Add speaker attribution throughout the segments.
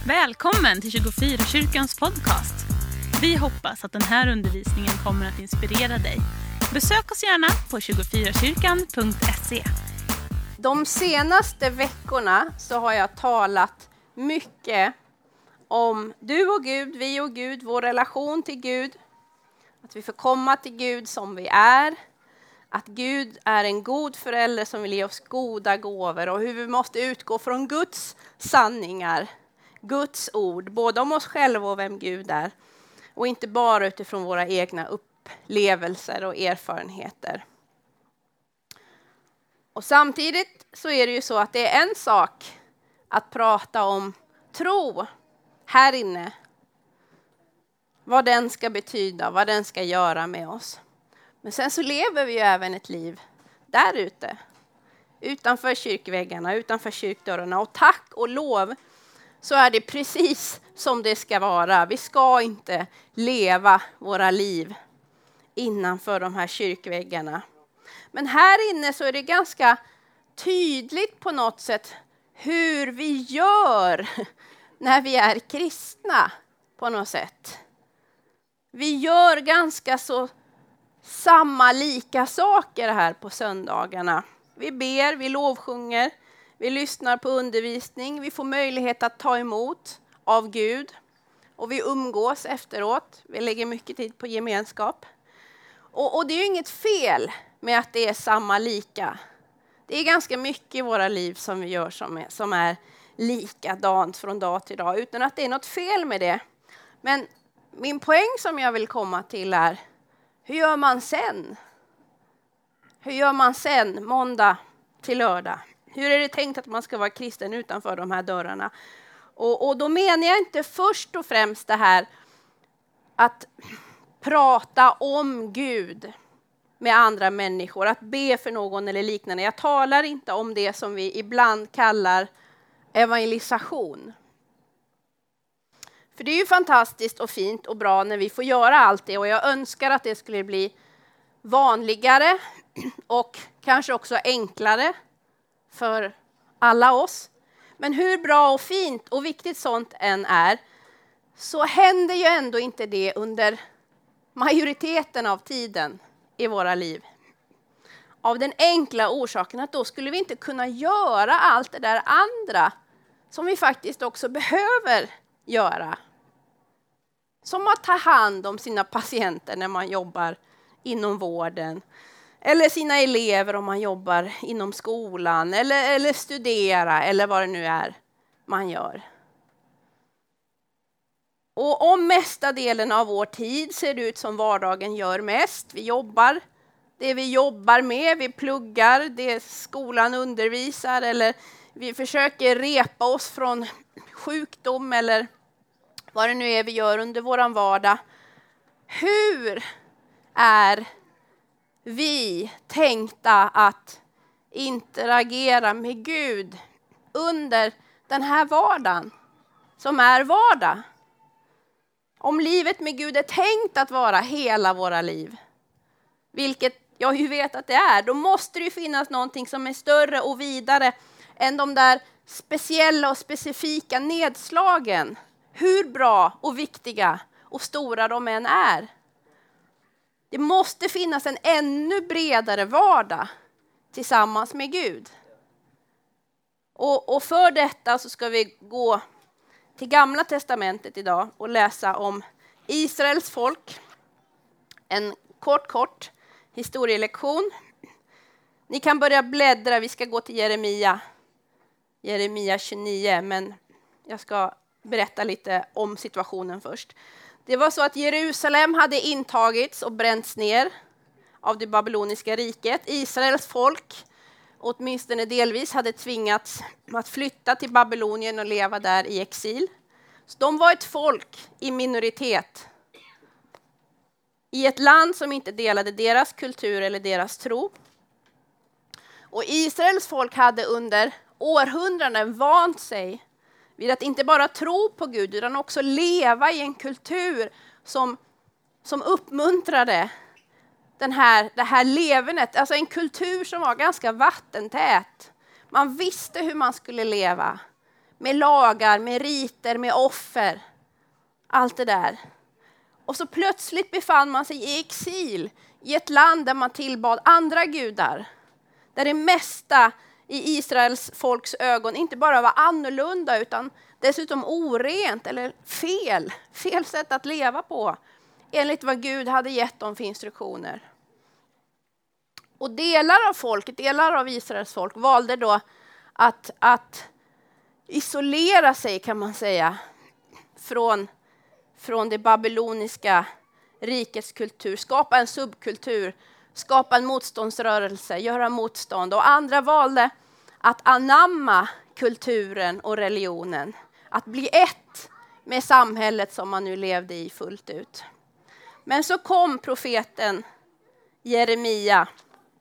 Speaker 1: Välkommen till 24kyrkans podcast. Vi hoppas att den här undervisningen kommer att inspirera dig. Besök oss gärna på 24kyrkan.se.
Speaker 2: De senaste veckorna så har jag talat mycket om du och Gud, vi och Gud, vår relation till Gud. Att vi får komma till Gud som vi är. Att Gud är en god förälder som vill ge oss goda gåvor. Och hur vi måste utgå från Guds sanningar. Guds ord, både om oss själva och vem Gud är. Och inte bara utifrån våra egna upplevelser och erfarenheter. Och samtidigt så är det ju så att det är en sak att prata om tro här inne. Vad den ska betyda, vad den ska göra med oss. Men sen så lever vi ju även ett liv där ute. Utanför kyrkväggarna, utanför kyrkdörrarna. Och tack och lov så är det precis som det ska vara. Vi ska inte leva våra liv innanför de här kyrkväggarna. Men här inne så är det ganska tydligt på något sätt hur vi gör när vi är kristna på något sätt. Vi gör ganska så samma lika saker här på söndagarna. Vi ber, vi lovsjunger, vi lyssnar på undervisning, vi får möjlighet att ta emot av Gud och vi umgås efteråt. Vi lägger mycket tid på gemenskap. Och det är ju inget fel med att det är samma lika. Det är ganska mycket i våra liv som vi gör som är likadant från dag till dag utan att det är något fel med det. Men min poäng som jag vill komma till är, hur gör man sen? Hur gör man sen måndag till lördag? Hur är det tänkt att man ska vara kristen utanför de här dörrarna? Och då menar jag inte först och främst det här att prata om Gud med andra människor, att be för någon eller liknande. Jag talar inte om det som vi ibland kallar evangelisation. För det är ju fantastiskt och fint och bra när vi får göra allt det. Och jag önskar att det skulle bli vanligare och kanske också enklare för alla oss. Men hur bra och fint och viktigt sånt än är, så händer ju ändå inte det under majoriteten av tiden i våra liv. Av den enkla orsaken att då skulle vi inte kunna göra allt det där andra som vi faktiskt också behöver göra. Som att ta hand om sina patienter när man jobbar inom vården. Eller sina elever om man jobbar inom skolan. Eller studera eller vad det nu är man gör. Och om mesta delen av vår tid ser det ut som vardagen gör mest. Vi jobbar. Det vi jobbar med, vi pluggar, det skolan undervisar. Eller vi försöker repa oss från sjukdom eller vad det nu är vi gör under våran vardag. Hur är vi tänkta att interagera med Gud under den här vardagen som är vardag? Om livet med Gud är tänkt att vara hela våra liv, vilket jag ju vet att det är, då måste det finnas någonting som är större och vidare än de där speciella och specifika nedslagen. Hur bra och viktiga och stora de än är. Det måste finnas en ännu bredare vardag tillsammans med Gud. Och för detta så ska vi gå till Gamla testamentet idag och läsa om Israels folk. En kort historielektion. Ni kan börja bläddra, vi ska gå till Jeremia 29, men jag ska berätta lite om situationen först. Det var så att Jerusalem hade intagits och bränts ner av det babyloniska riket. Israels folk, åtminstone delvis, hade tvingats att flytta till Babylonien och leva där i exil. Så de var ett folk i minoritet. I ett land som inte delade deras kultur eller deras tro. Och Israels folk hade under århundraden vant sig vid att inte bara tro på Gud utan också leva i en kultur som uppmuntrade det här levernet. Alltså en kultur som var ganska vattentät. Man visste hur man skulle leva. med lagar, med riter, med offer. Allt det där. Och så plötsligt befann man sig i exil i ett land där man tillbad andra gudar. Där det mesta i Israels folks ögon inte bara var annorlunda utan dessutom orent eller fel sätt att leva på enligt vad Gud hade gett dem för instruktioner. Och delar av Israels folk valde då att isolera sig, kan man säga, från det babyloniska rikets kultur, skapa en subkultur, skapa en motståndsrörelse, göra motstånd. Och andra valde att anamma kulturen och religionen, att bli ett med samhället som man nu levde i fullt ut. Men så kom profeten Jeremia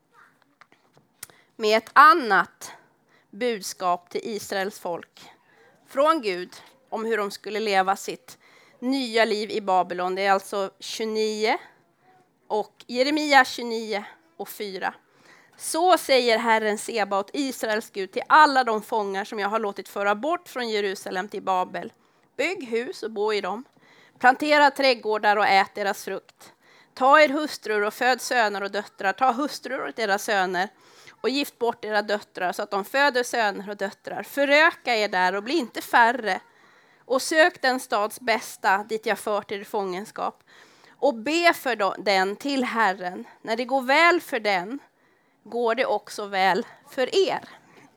Speaker 2: med ett annat budskap till Israels folk från Gud om hur de skulle leva sitt nya liv i Babylon. Det är alltså 29 och Jeremia 29 och 4. Så säger Herren Sebaot, Israels Gud, till alla de fångar som jag har låtit föra bort från Jerusalem till Babel. Bygg hus och bo i dem. Plantera trädgårdar och ät deras frukt. Ta er hustrur och föd söner och döttrar. Ta hustrur åt era söner och gift bort era döttrar så att de föder söner och döttrar. Föröka er där och bli inte färre. Och sök den stads bästa dit jag fört er i fångenskap. Och be för den till Herren. När det går väl för den går det också väl för er.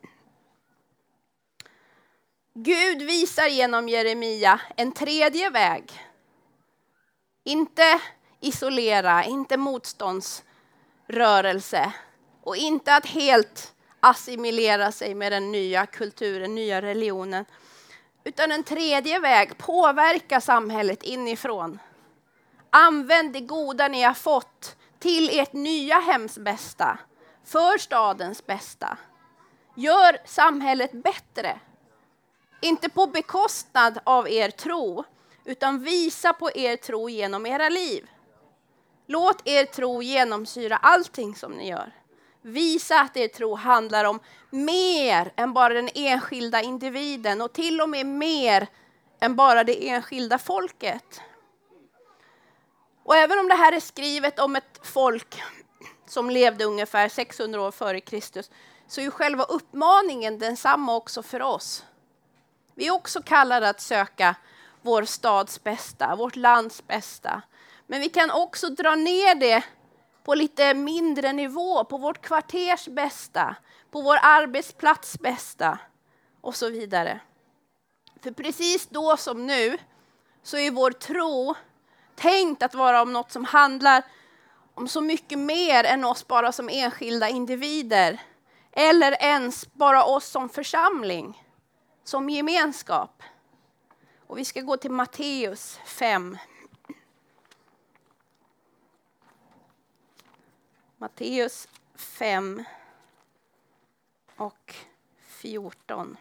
Speaker 2: Gud visar genom Jeremia en tredje väg. Inte isolera, inte motståndsrörelse och inte att helt assimilera sig med den nya kulturen, nya religionen. Utan en tredje väg, påverka samhället inifrån. Använd det goda ni har fått till ert nya hems bästa, för stadens bästa. Gör samhället bättre. Inte på bekostnad av er tro, utan visa på er tro genom era liv. Låt er tro genomsyra allting som ni gör. Visa att er tro handlar om mer än bara den enskilda individen och till och med mer än bara det enskilda folket. Och även om det här är skrivet om ett folk som levde ungefär 600 år före Kristus, så är ju själva uppmaningen densamma också för oss. Vi är också kallade att söka vår stads bästa, vårt lands bästa. Men vi kan också dra ner det på lite mindre nivå, på vårt kvarters bästa, på vår arbetsplats bästa och så vidare. För precis då som nu så är vår tro tänkt att vara om något som handlar om så mycket mer än oss bara som enskilda individer. Eller ens bara oss som församling, som gemenskap. Och vi ska gå till Matteus 5. Matteus 5 och 14.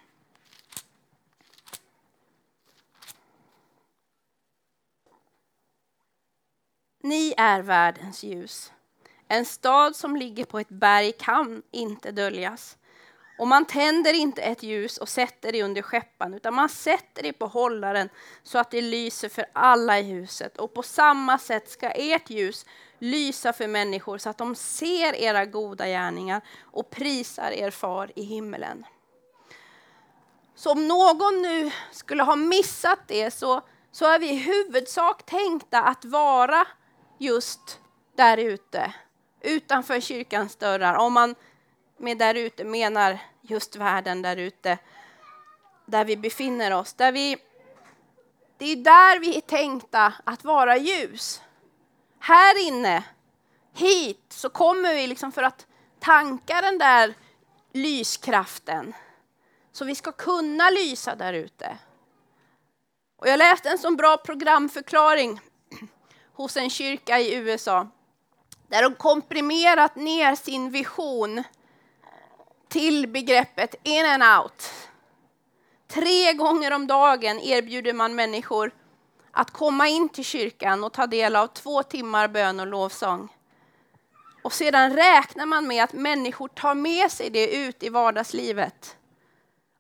Speaker 2: Ni är världens ljus. En stad som ligger på ett berg kan inte döljas. Och man tänder inte ett ljus och sätter det under skeppan, utan man sätter det på hållaren så att det lyser för alla i huset. Och på samma sätt ska ert ljus lysa för människor så att de ser era goda gärningar och prisar er far i himmelen. Så om någon nu skulle ha missat det så är vi i huvudsak tänkta att vara just där ute, utanför kyrkans dörrar. Om man med där ute menar just världen där ute, där vi befinner oss. Det är där vi är tänkta att vara ljus. Här inne, hit, så kommer vi liksom för att tanka den där lyskraften. Så vi ska kunna lysa där ute. Och jag läste en sån bra programförklaring hos en kyrka i USA. Där de komprimerat ner sin vision till begreppet in and out. 3 gånger om dagen erbjuder man människor att komma in till kyrkan och ta del av 2 timmar bön och lovsång. Och sedan räknar man med att människor tar med sig det ut i vardagslivet.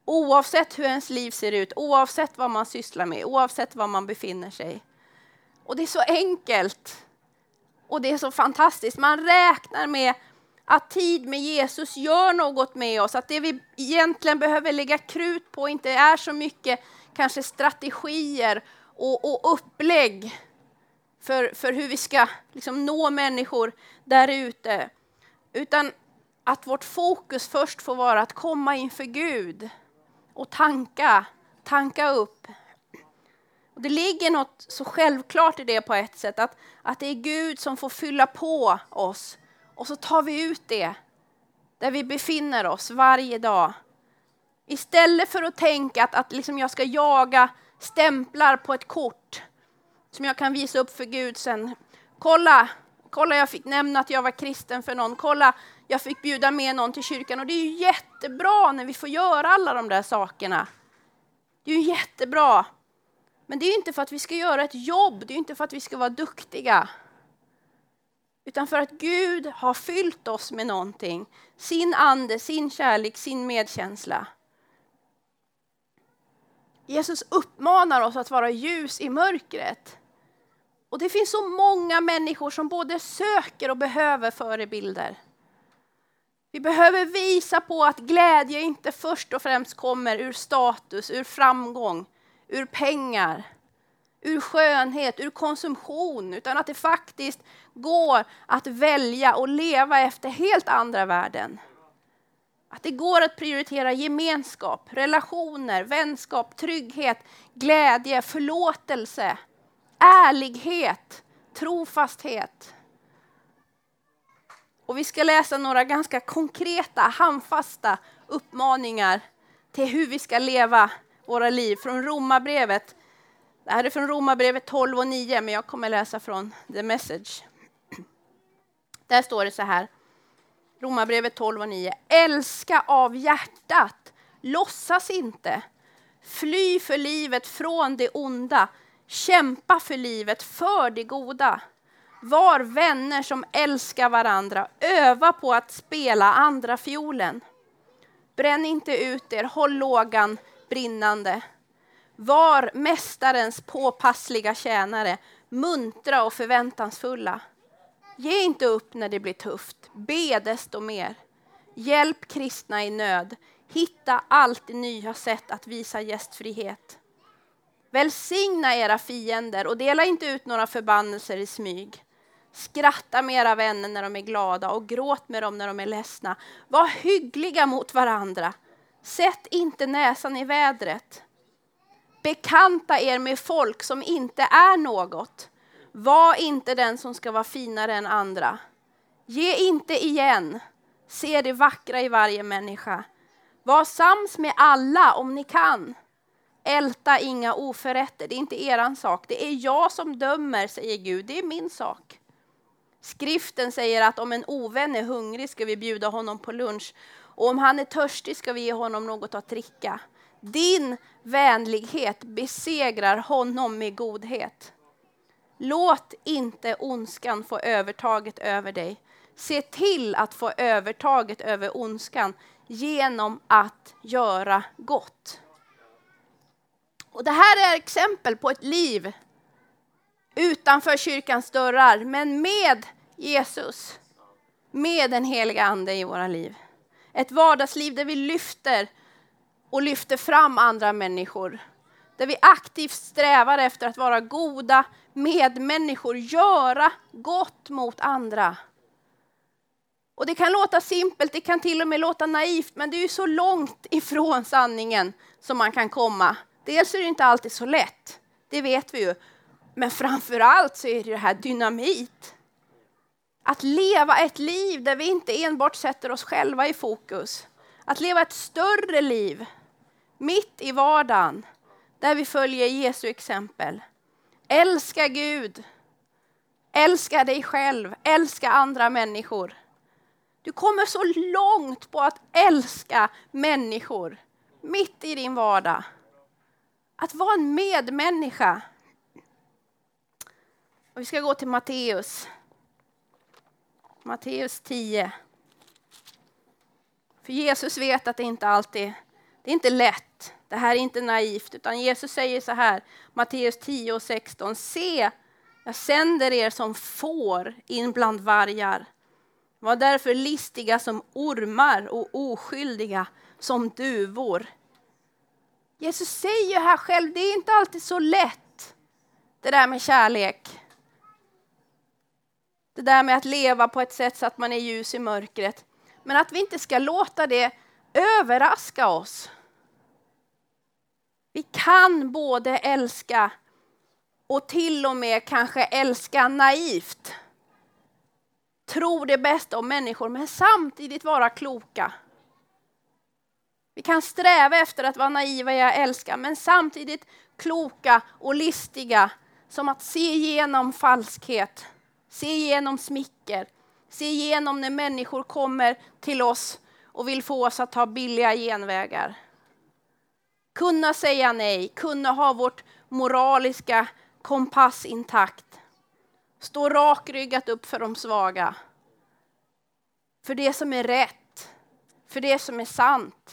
Speaker 2: Oavsett hur ens liv ser ut, oavsett vad man sysslar med, oavsett var man befinner sig. Och det är så enkelt. Och det är så fantastiskt. Man räknar med att tid med Jesus gör något med oss. Att det vi egentligen behöver lägga krut på inte är så mycket kanske strategier och upplägg för hur vi ska liksom nå människor där ute. Utan att vårt fokus först får vara att komma inför Gud och tanka upp. Och det ligger något så självklart i det på ett sätt, att det är Gud som får fylla på oss. Och så tar vi ut det där vi befinner oss varje dag. Istället för att tänka att liksom jag ska jaga stämplar på ett kort som jag kan visa upp för Gud sen. Kolla, jag fick nämna att jag var kristen för någon. Kolla, jag fick bjuda med någon till kyrkan. Och det är ju jättebra när vi får göra alla de där sakerna. Det är ju jättebra. Men det är ju inte för att vi ska göra ett jobb. Det är ju inte för att vi ska vara duktiga. Utan för att Gud har fyllt oss med någonting. Sin ande, sin kärlek, sin medkänsla. Jesus uppmanar oss att vara ljus i mörkret. Och det finns så många människor som både söker och behöver förebilder. Vi behöver visa på att glädje inte först och främst kommer ur status, ur framgång, ur pengar, ur skönhet, ur konsumtion. Utan att det faktiskt går att välja och leva efter helt andra värden. Att det går att prioritera gemenskap, relationer, vänskap, trygghet, glädje, förlåtelse, ärlighet, trofasthet. Och vi ska läsa några ganska konkreta, handfasta uppmaningar till hur vi ska leva våra liv från Romarbrevet. Det här är från Romarbrevet 12:9, men jag kommer läsa från The Message. Där står det så här. Romarbrevet 12:9. Älska av hjärtat, låtsas inte. Fly för livet från det onda. Kämpa för livet för det goda. Var vänner som älskar varandra. Öva på att spela andra fiolen. Bränn inte ut er, håll lågan brinnande. Var mästarens påpassliga tjänare. Muntra och förväntansfulla. Ge inte upp när det blir tufft. Be desto mer. Hjälp kristna i nöd. Hitta alltid nya sätt att visa gästfrihet. Välsigna era fiender och dela inte ut några förbannelser i smyg. Skratta med era vänner när de är glada och gråt med dem när de är ledsna. Var hyggliga mot varandra. Sätt inte näsan i vädret. Bekanta er med folk som inte är något. Var inte den som ska vara finare än andra. Ge inte igen. Se det vackra i varje människa. Var sams med alla om ni kan. Älta inga oförrätter. Det är inte eran sak. Det är jag som dömer, säger Gud. Det är min sak. Skriften säger att om en ovän är hungrig ska vi bjuda honom på lunch. Och om han är törstig ska vi ge honom något att dricka. Din vänlighet besegrar honom med godhet. Låt inte ondskan få övertaget över dig. Se till att få övertaget över ondskan genom att göra gott. Och det här är exempel på ett liv utanför kyrkans dörrar, men med Jesus, med den heliga ande i våra liv. Ett vardagsliv där vi lyfter fram andra människor. Där vi aktivt strävar efter att vara goda medmänniskor, göra gott mot andra. Och det kan låta simpelt, det kan till och med låta naivt, men det är ju så långt ifrån sanningen som man kan komma. Dels är det inte alltid så lätt, det vet vi ju. Men framförallt så är det här dynamit. Att leva ett liv där vi inte enbart sätter oss själva i fokus. Att leva ett större liv, mitt i vardagen, där vi följer Jesu exempel. Älska Gud, älska dig själv, älska andra människor. Du kommer så långt på att älska människor mitt i din vardag. Att vara en medmänniska. Och vi ska gå till Matteus. Matteus 10. För Jesus vet att det inte alltid Det är inte lätt. Det här är inte naivt. Utan Jesus säger så här, Matteus 10:16. Se, jag sänder er som får in bland vargar. Var därför listiga som ormar och oskyldiga som duvor. Jesus säger här själv, det är inte alltid så lätt. Det där med kärlek. Det där med att leva på ett sätt så att man är ljus i mörkret. Men att vi inte ska låta det överraska oss. Vi kan både älska och till och med kanske älska naivt. Tro det bästa om människor men samtidigt vara kloka. Vi kan sträva efter att vara naiva i att älska men samtidigt kloka och listiga som att se igenom falskhet, se igenom smicker, se igenom när människor kommer till oss och vill få oss att ta billiga genvägar. Kunna säga nej, kunna ha vårt moraliska kompass intakt. Stå rakryggat upp för de svaga. För det som är rätt, för det som är sant.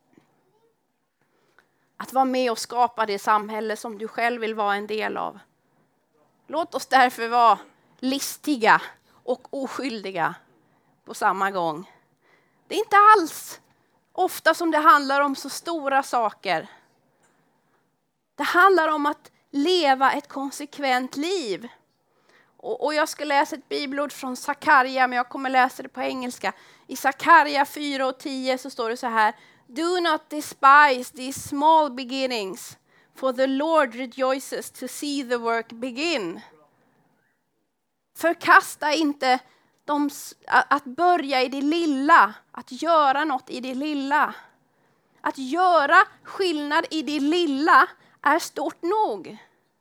Speaker 2: Att vara med och skapa det samhälle som du själv vill vara en del av. Låt oss därför vara listiga och oskyldiga på samma gång. Det är inte alls ofta som det handlar om så stora saker. Det handlar om att leva ett konsekvent liv. Och jag ska läsa ett bibelord från Sakarja, men jag kommer läsa det på engelska. I Sakarja 4:10 så står det så här. Do not despise these small beginnings, for the Lord rejoices to see the work begin. Förkasta inte att börja i det lilla, att göra något i det lilla. Att göra skillnad i det lilla är stort nog.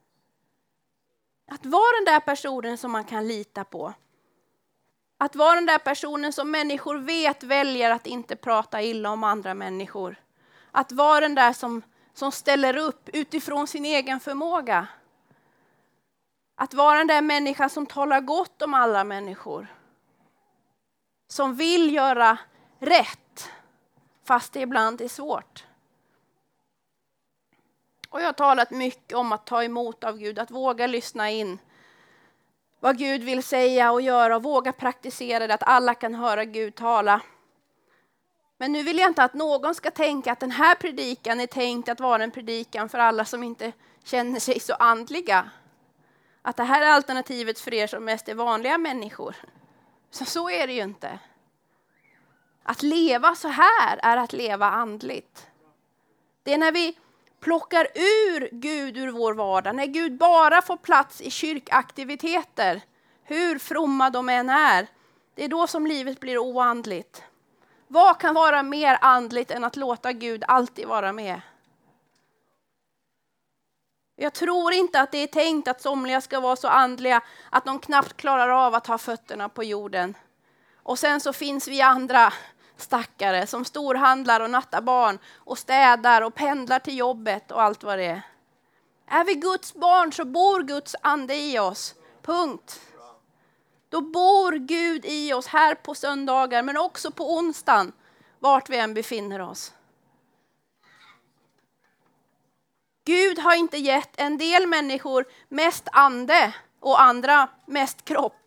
Speaker 2: Att vara den där personen som man kan lita på. Att vara den där personen som människor vet väljer att inte prata illa om andra människor. Att vara den där som ställer upp utifrån sin egen förmåga. Att vara den där människan som talar gott om alla människor. Som vill göra rätt fast det ibland är svårt. Och jag har talat mycket om att ta emot av Gud, att våga lyssna in vad Gud vill säga och göra och våga praktisera det, att alla kan höra Gud tala. Men nu vill jag inte att någon ska tänka att den här predikan är tänkt att vara en predikan för alla som inte känner sig så andliga. Att det här är alternativet för er som mest är vanliga människor. Så är det ju inte. Att leva så här är att leva andligt. Det är när vi plockar ur Gud ur vår vardag. När Gud bara får plats i kyrkaktiviteter. Hur fromma de än är. Det är då som livet blir oandligt. Vad kan vara mer andligt än att låta Gud alltid vara med? Jag tror inte att det är tänkt att somliga ska vara så andliga att de knappt klarar av att ha fötterna på jorden. Och sen så finns vi andra stackare som storhandlar och nattar barn och städar och pendlar till jobbet och allt vad det är. Är vi Guds barn så bor Guds ande i oss. Punkt. Då bor Gud i oss här på söndagar men också på onsdagen vart vi än befinner oss. Gud har inte gett en del människor mest ande och andra mest kropp.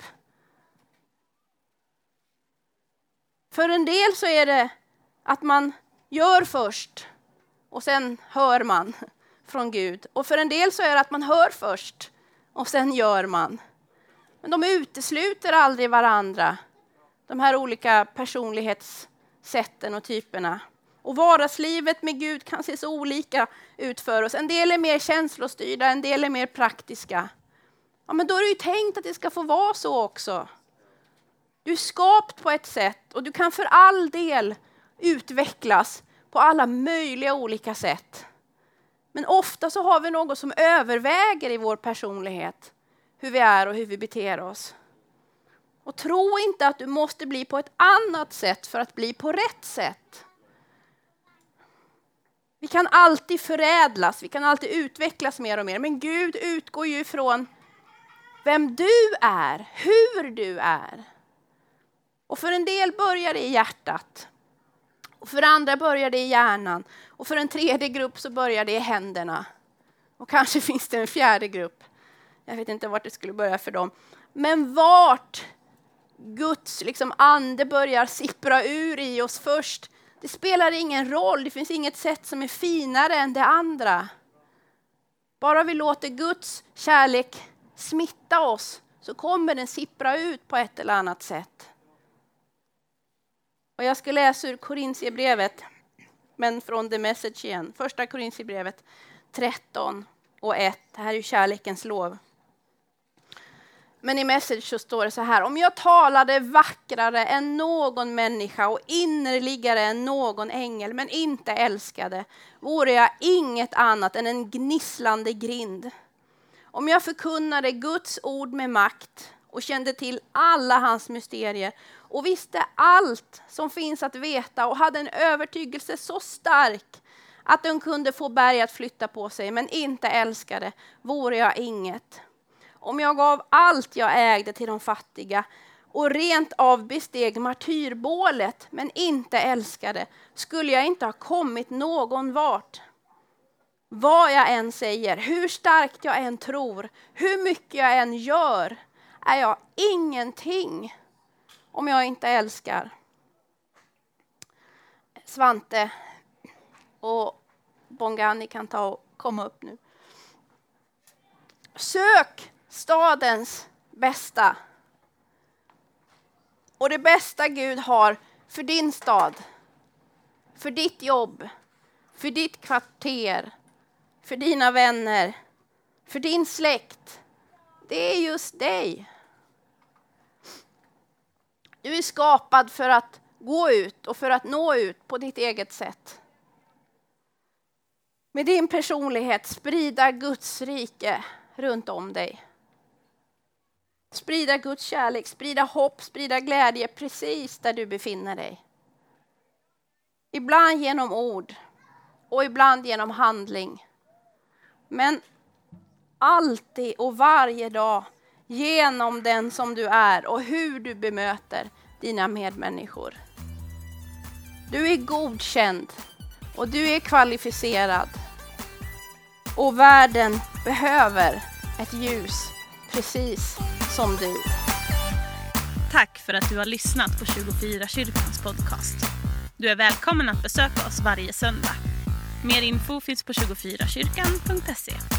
Speaker 2: För en del så är det att man gör först och sen hör man från Gud. Och för en del så är det att man hör först och sen gör man. Men de utesluter aldrig varandra. De här olika personlighetssätten och typerna. Och vardagslivet med Gud kan se så olika ut för oss. En del är mer känslostyrda, en del är mer praktiska. Ja, men då är det ju tänkt att det ska få vara så också. Du är skapt på ett sätt och du kan för all del utvecklas på alla möjliga olika sätt. Men ofta så har vi något som överväger i vår personlighet. Hur vi är och hur vi beter oss. Och tro inte att du måste bli på ett annat sätt för att bli på rätt sätt. Vi kan alltid förädlas, vi kan alltid utvecklas mer och mer. Men Gud utgår ju ifrån vem du är, hur du är. Och för en del börjar det i hjärtat. Och för andra börjar det i hjärnan. Och för en tredje grupp så börjar det i händerna. Och kanske finns det en fjärde grupp. Jag vet inte vart det skulle börja för dem. Men vart Guds ande börjar sippra ur i oss först, det spelar ingen roll. Det finns inget sätt som är finare än det andra. Bara vi låter Guds kärlek smitta oss så kommer den sippra ut på ett eller annat sätt. Och jag ska läsa ur Korintierbrevet, men från The Message igen. Första Korintierbrevet 13 och 1. Det här är ju kärlekens lov. Men i Message så står det så här: om jag talade vackrare än någon människa och innerligare än någon ängel, men inte älskade, vore jag inget annat än en gnisslande grind. Om jag förkunnade Guds ord med makt och kände till alla hans mysterier och visste allt som finns att veta och hade en övertygelse så stark att den kunde få berg att flytta på sig, men inte älskade, vore jag inget. Om jag gav allt jag ägde till de fattiga och rent av besteg martyrbålet, men inte älskade, skulle jag inte ha kommit någon vart. Vad jag än säger, hur starkt jag än tror, hur mycket jag än gör, är jag ingenting om jag inte älskar. Svante och Bongani kan komma upp nu. Sök stadens bästa. Och det bästa Gud har för din stad, för ditt jobb, för ditt kvarter, för dina vänner, för din släkt. Det är just dig. Du är skapad för att gå ut och för att nå ut på ditt eget sätt. Med din personlighet sprida Guds rike runt om dig. Sprida Guds kärlek, sprida hopp, sprida glädje precis där du befinner dig. Ibland genom ord och ibland genom handling. Men alltid och varje dag genom den som du är och hur du bemöter dina medmänniskor. Du är godkänd och du är kvalificerad. Och världen behöver ett ljus precis som du.
Speaker 1: Tack för att du har lyssnat på 24 kyrkans podcast. Du är välkommen att besöka oss varje söndag. Mer info finns på 24kyrkan.se.